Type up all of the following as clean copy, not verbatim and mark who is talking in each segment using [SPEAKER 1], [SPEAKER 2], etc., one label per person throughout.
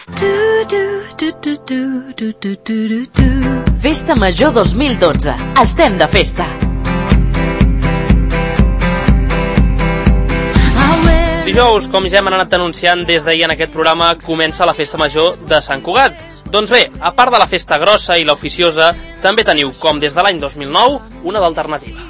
[SPEAKER 1] Festa Major 2012. Estem de festa.
[SPEAKER 2] Dijous, com ja hem anat anunciant des d'ahir en aquest programa, comença la Festa Major de Sant Cugat. Doncs bé, a part de la festa grossa i l'oficiosa, també teniu, com des de l'any 2009, una d'alternativa.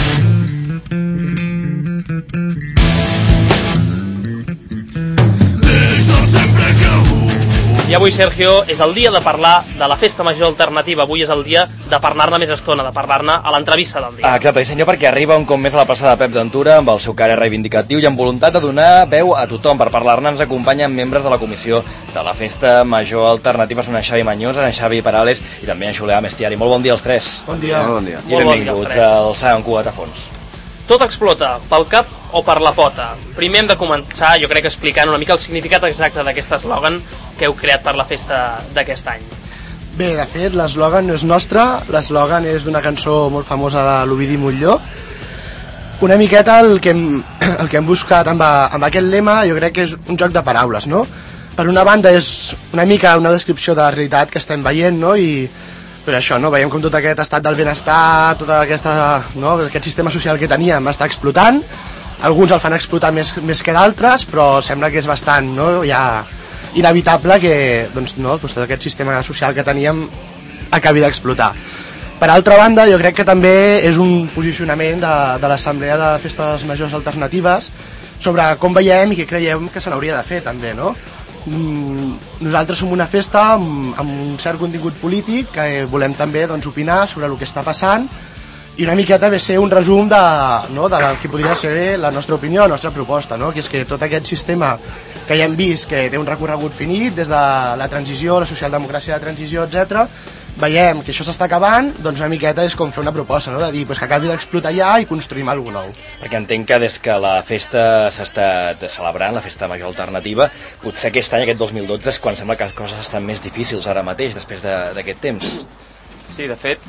[SPEAKER 2] I avui, Sergio, és el dia de parlar de la Festa Major alternativa. Avui és el dia de parlar-ne més estona, de parlar-ne a l'entrevista del dia.
[SPEAKER 3] Exacte, senyor, perquè arriba un cop més a la plaça de Pep Ventura amb el seu caire reivindicatiu i amb voluntat de donar veu a tothom. Per parlar-ne ens acompanyen membres de la comissió de la Festa Major alternativa. Són en Xavi Mañós, en Xavi Parales i també en Julià Mestiari. Molt bon dia als tres.
[SPEAKER 4] Bon dia.
[SPEAKER 5] Bon dia.
[SPEAKER 3] I benvinguts al Sant Cugat a fons.
[SPEAKER 2] Tot explota, pel cap o per la pota. Primer hem de començar, jo crec, explicant una mica el significat exacte d'aquest eslògan que heu creat per la festa d'aquest any.
[SPEAKER 4] Bé, de fet, l'eslògan no és nostre, l'eslògan és d'una cançó molt famosa de l'Ovidi Montllor. Una miqueta el que hem buscat amb aquest lema, jo crec que és un joc de paraules, no? Per una banda és una mica una descripció de la realitat que estem veient, no? I per això, no? Veiem com tot aquest estat del benestar, tot aquest sistema social que teníem està explotant. Alguns el fan explotar més que d'altres, però sembla que és bastant, no? Ja inevitable que tot aquest sistema social que teníem acabi d'explotar. Per altra banda, jo crec que també és un posicionament de l'Assemblea de Festes Majors Alternatives sobre com veiem i què creiem que se n'hauria de fer també, no? Nosaltres som una festa amb un cert contingut polític que volem també opinar sobre el que està passant i una miqueta ve ser un resum de que podria ser la nostra opinió, la nostra proposta, no? Que és que tot aquest sistema que ja hem vist que té un recorregut finit des de la transició, la socialdemocràcia de transició, etc. Veiem que això s'està acabant, doncs una miqueta és com fer una proposta, no? De dir que acabi d'explotar ja i construïm alguna cosa nou.
[SPEAKER 3] Perquè entenc que des que la festa s'ha estat celebrant, la Festa Major Alternativa, potser aquest any, aquest 2012, és quan sembla que les coses estan més difícils ara mateix, després d'aquest temps.
[SPEAKER 5] Sí, de fet,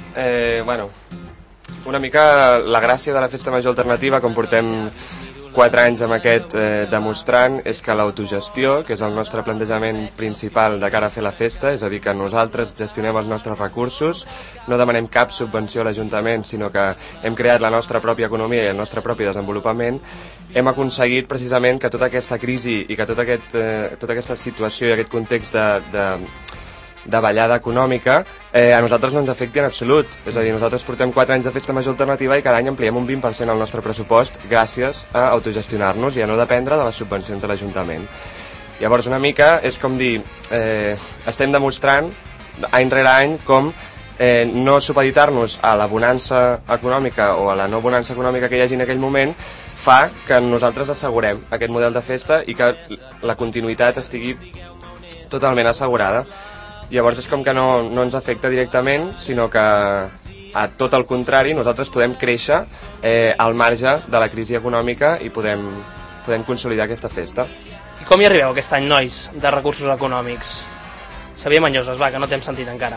[SPEAKER 5] una mica la gràcia de la Festa Major Alternativa, com portem 4 anys amb aquest demostrant, és que l'autogestió, que és el nostre plantejament principal de cara a fer la festa, és a dir, que nosaltres gestionem els nostres recursos, no demanem cap subvenció a l'Ajuntament, sinó que hem creat la nostra pròpia economia i el nostre propi desenvolupament, hem aconseguit precisament que tota aquesta crisi i que tota aquesta situació i aquest context de ballada econòmica a nosaltres no ens afecti en absolut. És a dir, nosaltres portem 4 anys de Festa Major Alternativa i cada any ampliem un 20% al nostre pressupost gràcies a autogestionar-nos i a no dependre de les subvencions de l'Ajuntament. Llavors, una mica és com dir, estem demostrant any rere any com no supeditar-nos a la bonança econòmica o a la no bonança econòmica que hi hagi en aquell moment fa que nosaltres assegurem aquest model de festa i que la continuïtat estigui totalment assegurada. Llavors és com que no ens afecta directament, sinó que a tot el contrari nosaltres podem créixer al marge de la crisi econòmica i podem consolidar aquesta festa.
[SPEAKER 2] I com hi arribeu aquest any, nois, de recursos econòmics? Xavier Mañós, va, que no t'hem sentit encara.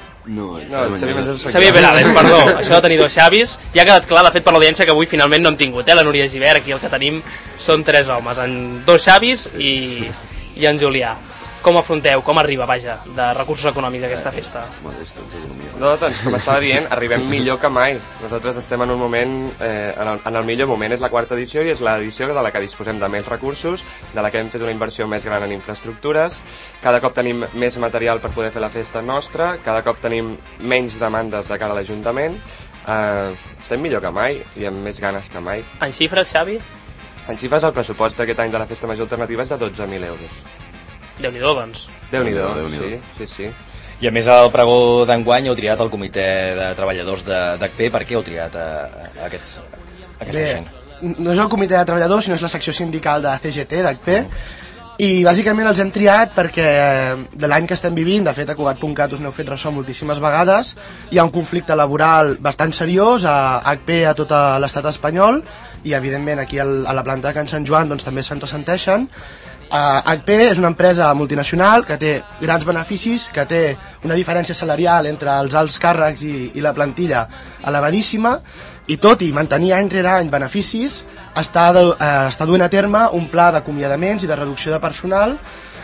[SPEAKER 2] Xavier Perales, perdó, això de tenir 2 Xavis, ja ha quedat clar, de fet, per l'audiència, que avui finalment no hem tingut, la Núria Givert, aquí el que tenim són 3 homes, en 2 Xavis i en Julià. Com afronteu, com arriba, vaja, de recursos econòmics aquesta festa?
[SPEAKER 5] No, doncs, com estava dient, arribem millor que mai. Nosaltres estem en un moment, en el millor moment, és la 4ª edició i és l'edició de la que disposem de més recursos, de la que hem fet una inversió més gran en infraestructures, cada cop tenim més material per poder fer la festa nostra, cada cop tenim menys demandes de cara a l'Ajuntament, estem millor que mai i amb més ganes que mai.
[SPEAKER 2] En xifres, Xavi?
[SPEAKER 5] En xifres, el pressupost d'aquest any de la Festa Major Alternativa és de 12.000 euros.
[SPEAKER 2] Déu-n'hi-do, doncs.
[SPEAKER 5] Déu-n'hi-do, sí.
[SPEAKER 3] I a més el pregó d'enguany heu triat el comitè de treballadors d'HP. Per què heu triat aquesta gent?
[SPEAKER 4] No és el comitè de treballadors, sinó és la secció sindical de CGT, d'HP, i bàsicament els hem triat perquè de l'any que estem vivint, de fet a Cugat.cat us n'heu fet ressò moltíssimes vegades, hi ha un conflicte laboral bastant seriós a HP a tot l'estat espanyol i evidentment aquí a la planta de Can Sant Joan doncs, també se'n ressenteixen. HP és una empresa multinacional que té grans beneficis, que té una diferència salarial entre els alts càrrecs i la plantilla elevadíssima, i tot i mantenir any rere any beneficis està duent a terme un pla d'acomiadaments i de reducció de personal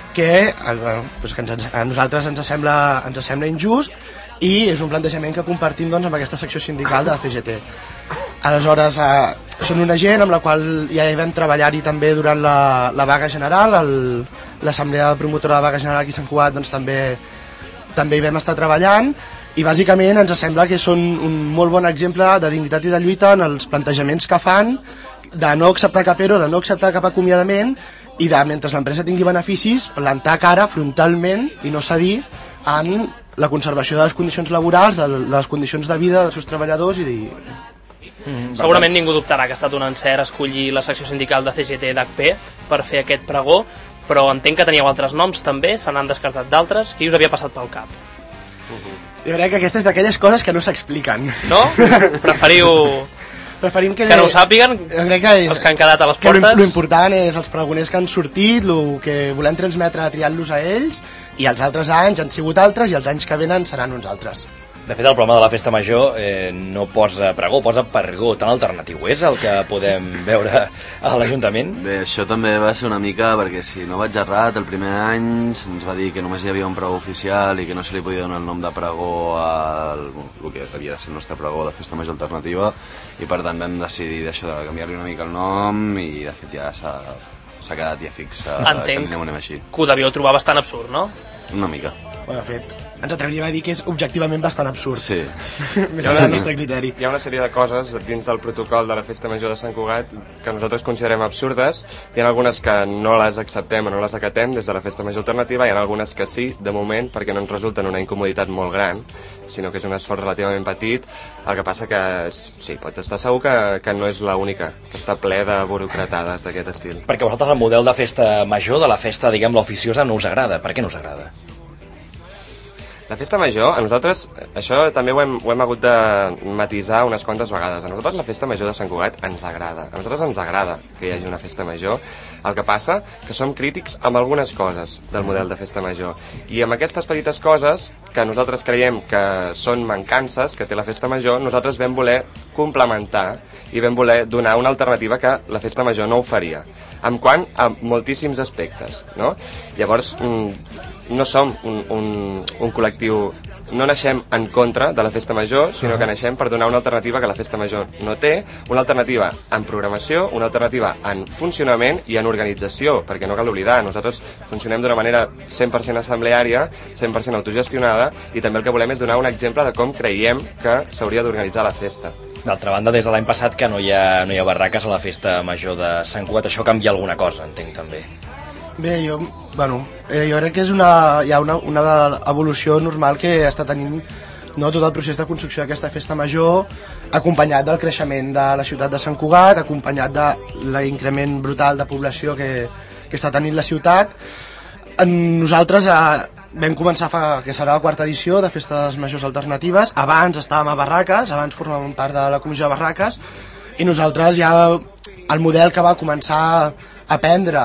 [SPEAKER 4] que, doncs que a nosaltres ens sembla injust i és un plantejament que compartim doncs, amb aquesta secció sindical de la CGT. Aleshores, són una gent amb la qual ja hi vam treballar-hi també durant la vaga general, l'assemblea promotora de vaga general aquí a Sant Cugat doncs, també hi vam estar treballant i bàsicament ens sembla que són un molt bon exemple de dignitat i de lluita en els plantejaments que fan, de no acceptar cap ero, de no acceptar cap acomiadament i de, mentre l'empresa tingui beneficis, plantar cara frontalment i no cedir en la conservació de les condicions laborals, de les condicions de vida dels seus treballadors i
[SPEAKER 2] Segurament ningú dubtarà que ha estat un encert escollir la secció sindical de CGT d'HP per fer aquest pregó, però entenc que teníeu altres noms també, se n'han descartat d'altres. Qui us havia passat pel cap?
[SPEAKER 4] Jo crec que aquesta és d'aquelles coses que no s'expliquen.
[SPEAKER 2] No? Preferim que no ho sàpiguen,
[SPEAKER 4] jo crec que
[SPEAKER 2] els que han quedat a les portes.
[SPEAKER 4] L'important és els pregoners que han sortit, el que volem transmetre triant-los a ells, i els altres anys han sigut altres i els anys que venen seran uns altres.
[SPEAKER 3] De fet, el programa de la Festa Major no posa pregó, posa pregó tan alternatiu. És el que podem veure a l'Ajuntament?
[SPEAKER 6] Bé, això també va ser una mica, perquè si no vaig errat, el primer any se'ns va dir que només hi havia un pregó oficial i que no se li podia donar el nom de pregó al el que havia de ser el nostre pregó de Festa Major Alternativa, i per tant vam decidir d'això de canviar-li una mica el nom i de fet ja s'ha quedat ja fix que anem així.
[SPEAKER 2] Que ho devíeu trobar bastant absurd, no?
[SPEAKER 6] Una mica.
[SPEAKER 4] Bueno, de fet, ens atreviríem a dir que és objectivament bastant absurd.
[SPEAKER 6] Sí.
[SPEAKER 4] Més o menys el nostre criteri.
[SPEAKER 5] Hi ha una sèrie de coses dins del protocol de la Festa Major de Sant Cugat que nosaltres considerem absurdes. Hi ha algunes que no les acceptem o no les acatem des de la Festa Major Alternativa, hi ha algunes que sí, de moment, perquè no ens resulten una incomoditat molt gran, sinó que és un esforç relativament petit. El que passa que, sí, pot estar segur que no és l'única, que està ple de burocratades d'aquest estil.
[SPEAKER 3] Perquè a vosaltres el model de festa major, de la festa, diguem, l'oficiosa, no us agrada. Per què no us agrada?
[SPEAKER 5] La Festa Major, a nosaltres, això també ho hem hagut de matisar unes quantes vegades. A nosaltres la Festa Major de Sant Cugat ens agrada. A nosaltres ens agrada que hi hagi una Festa Major. El que passa que som crítics amb algunes coses del model de Festa Major. I amb aquestes petites coses que nosaltres creiem que són mancances que té la Festa Major, nosaltres vam voler complementar i vam voler donar una alternativa que la Festa Major no oferia. En quant a moltíssims aspectes, no? Llavors, no som un col·lectiu, no naixem en contra de la Festa Major, sinó que naixem per donar una alternativa que la Festa Major no té, una alternativa en programació, una alternativa en funcionament i en organització, perquè no cal oblidar, nosaltres funcionem d'una manera 100% assembleària, 100% autogestionada, i també el que volem és donar un exemple de com creiem que s'hauria d'organitzar la festa.
[SPEAKER 3] D'altra banda, des de l'any passat que no hi ha barraques a la Festa Major de Sant Cugat, això canvia alguna cosa, entenc també.
[SPEAKER 4] Bé, jo crec que és una evolució normal que està tenint tot el procés de construcció d'aquesta festa major, acompanyat del creixement de la ciutat de Sant Cugat, acompanyat de l'increment brutal de població que està tenint la ciutat. Nosaltres vam començar que serà la quarta edició de Festes Majors Alternatives. Abans estàvem a barraques, abans formàvem part de la comissió de barraques, i nosaltres ja el model que va començar a prendre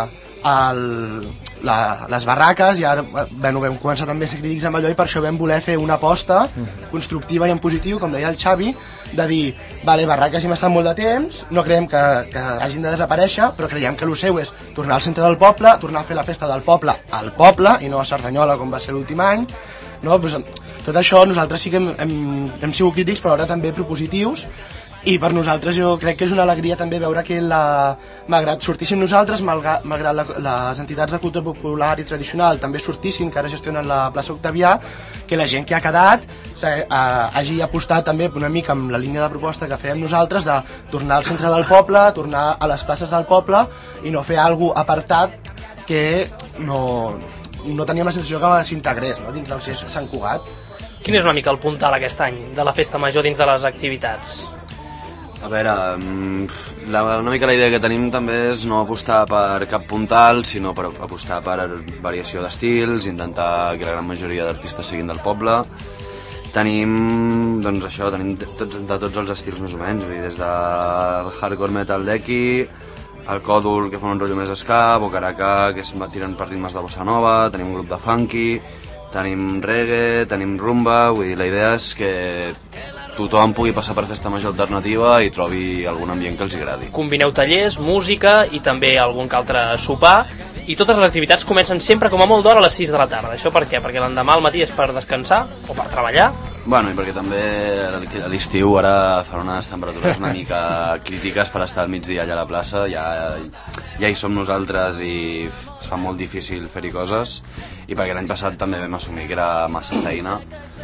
[SPEAKER 4] les barraques, ja vam començar també a ser crítics amb allò, i per això vam voler fer una aposta constructiva i en positiu, com deia el Xavi, de dir, vale, barraques hi hem estat molt de temps, no creiem que hagin de desaparèixer, però creiem que el seu és tornar al centre del poble, tornar a fer la festa del poble al poble i no a Cerdanyola com va ser l'últim any, no? Pues, tot això nosaltres sí que hem sigut crítics, però ara també propositius. I per nosaltres jo crec que és una alegria també veure que malgrat sortissin nosaltres, malgrat les entitats de cultura popular i tradicional també sortissin, que ara gestionen la plaça Octavià, que la gent que ha quedat hagi apostat també una mica amb la línia de proposta que fèiem nosaltres de tornar al centre del poble, tornar a les places del poble i no fer alguna cosa apartat que no teníem la sensació que s'integrés dins del que és Sant Cugat.
[SPEAKER 2] Quin és una mica el puntal aquest any de la festa major dins de les activitats?
[SPEAKER 6] A veure, una mica la idea que tenim també és no apostar per cap puntal, sinó per apostar per variació d'estils, intentar que la gran majoria d'artistes siguin del poble. Tenim, doncs això, de tots els estils més o menys, des del hardcore metal d'Eki, el Còdul, que fa un rotllo més ska, Bocaraca, que es tiren per ritmes de bossa nova, tenim un grup de funky, tenim reggae, tenim rumba, vull dir, la idea és que tothom pugui passar per Festa Major Alternativa i trobi algun ambient que els agradi.
[SPEAKER 2] Combineu tallers, música i també algun que altre sopar, i totes les activitats comencen sempre com a molt d'hora a les 6 de la tarda. Això per què? Perquè l'endemà al matí és per descansar o per treballar.
[SPEAKER 6] Bueno, i perquè també a l'estiu ara farà unes temperatures una mica crítiques per estar al migdia allà a la plaça, ja hi som nosaltres i es fa molt difícil fer-hi coses, i perquè l'any passat també vam assumir que era massa feina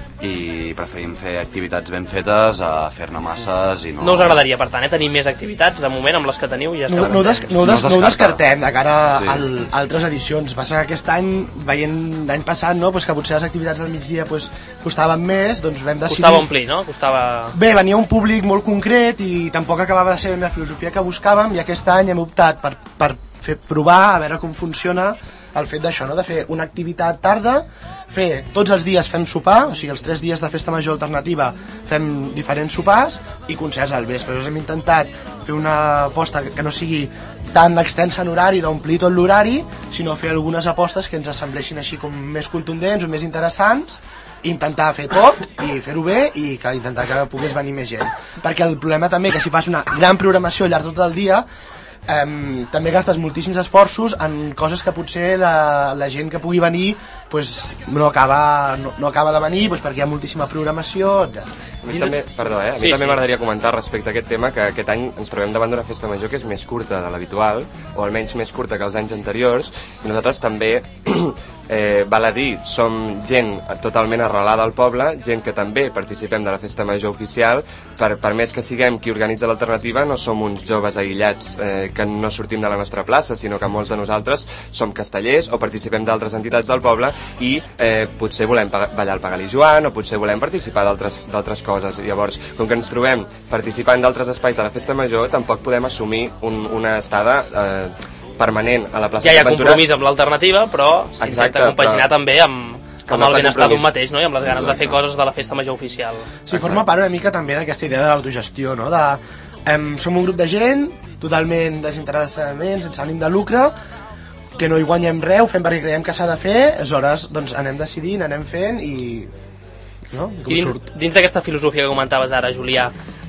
[SPEAKER 6] i preferim fer activitats ben fetes a fer-ne masses i no...
[SPEAKER 2] No us agradaria, per tant, tenir més activitats? De moment, amb les que teniu ja esteu contents.
[SPEAKER 4] No ho descartem de cara a altres edicions. Passa que aquest any, veient l'any passat, no, que potser les activitats del migdia costaven més, doncs vam decidir...
[SPEAKER 2] Costava omplir, no?
[SPEAKER 4] Bé, venia un públic molt concret i tampoc acabava de ser la filosofia que buscàvem, i aquest any hem optat per provar, a veure com funciona el fet d'això, no? De fer una activitat tarda, fer tots els dies fem sopar, o sigui, els 3 dies de festa major alternativa fem diferents sopars i concerts al vespre. Hem intentat fer una aposta que no sigui tan extensa en horari, d'omplir tot l'horari, sinó fer algunes apostes que ens semblessin així com més contundents o més interessants, intentar fer poc i fer-ho bé i intentar que pogués venir més gent. Perquè el problema també que si fas una gran programació al llarg tot el dia, també gastes moltíssims esforços en coses que potser la gent que pugui venir no acaba de venir perquè hi ha moltíssima programació, etc.
[SPEAKER 5] A mi també m'agradaria comentar respecte a aquest tema que aquest any ens trobem davant d'una festa major que és més curta de l'habitual, o almenys més curta que els anys anteriors, i nosaltres també val a dir, som gent totalment arrelada al poble, gent que també participem de la festa major oficial, per més que siguem qui organitza l'alternativa, no som uns joves aïllats que no sortim de la nostra plaça, sinó que molts de nosaltres som castellers o participem d'altres entitats del poble i potser volem ballar el Pagal i Joan o potser volem participar d'altres coses. Llavors, com que ens trobem participant d'altres espais de la festa major, tampoc podem assumir una estada permanent a la plaça
[SPEAKER 2] ja hi ha compromís amb l'alternativa, però s'intenta compaginar també amb el benestar d'un mateix, no? I amb les ganes de fer coses de la festa major oficial.
[SPEAKER 4] Sí, forma part una mica també d'aquesta idea de l'autogestió, no? Som un grup de gent totalment desinteressadament, sense ànim de lucre, que no hi guanyem res, ho fem perquè creiem que s'ha de fer, aleshores doncs anem decidint, anem fent i... no?
[SPEAKER 2] I dins d'aquesta filosofia que comentaves ara, Julià,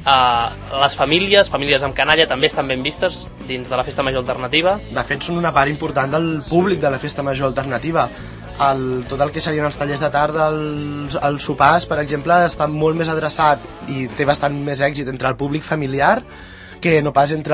[SPEAKER 2] les famílies amb canalla també estan ben vistes dins de la festa major alternativa?
[SPEAKER 4] De fet són una part important del públic de la festa major alternativa. Tot el que serien els tallers de tarda, els sopars, per exemple, està molt més adreçat i té bastant més èxit entre el públic familiar que no pas entre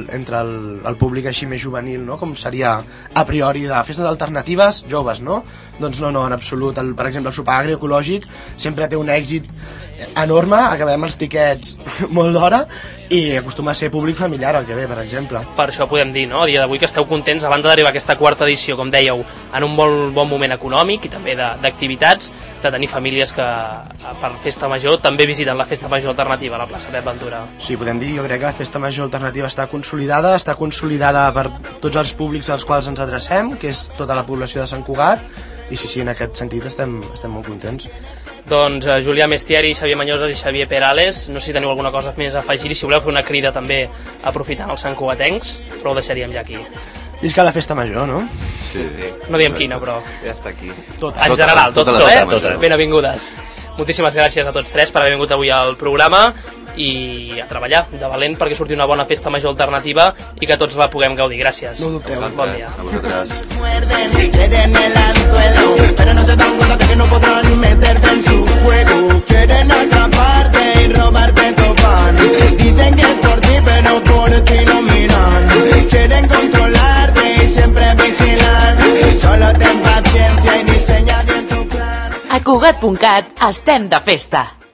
[SPEAKER 4] el públic així més juvenil, no? Com seria a priori de festes alternatives joves, no? Doncs no, en absolut. Per exemple, el sopar agroecològic sempre té un èxit enorme, acabem els tiquets molt d'hora i acostuma a ser públic familiar el que ve, per exemple.
[SPEAKER 2] Per això podem dir, no? A dia d'avui que esteu contents, a banda d'arribar a aquesta quarta edició, com dèieu, en un molt bon moment econòmic i també d'activitats, de tenir famílies que per festa major també visiten la festa major alternativa a la plaça Pep Ventura.
[SPEAKER 4] Sí, podem dir, jo crec que la festa major alternativa està consolidada per tots els públics als quals ens adrecem, que és tota la població de Sant Cugat, i sí, en aquest sentit estem molt contents.
[SPEAKER 2] Doncs Julià Mestieri, Xavier Mañoses i Xavier Perales, no sé si teniu alguna cosa més a afegir i si voleu fer una crida també aprofitant els santcugatencs, però ho deixaríem ja aquí.
[SPEAKER 4] Visca la festa major, no?
[SPEAKER 5] Sí.
[SPEAKER 2] No diem quina, però...
[SPEAKER 5] Ja està aquí.
[SPEAKER 2] En general, tot, benvingudes. Moltíssimes gràcies a tots tres per haver vingut avui al programa i a treballar de valent perquè surti una bona festa major alternativa i que tots la puguem gaudir. Gràcies.
[SPEAKER 4] No ho dubteu.
[SPEAKER 2] Bon dia.
[SPEAKER 6] A vosaltres.
[SPEAKER 7] Quieren el anzuelo, pero no se dan cuenta de que no podrán meterte en su juego. Quieren atraparte y robarte tu pan. Dicen que es por ti, pero por ti no miran. Quieren controlarte y siempre vigilan. Solo ten paciencia y diseña bien tu plan.
[SPEAKER 1] A Cugat.cat estem de festa.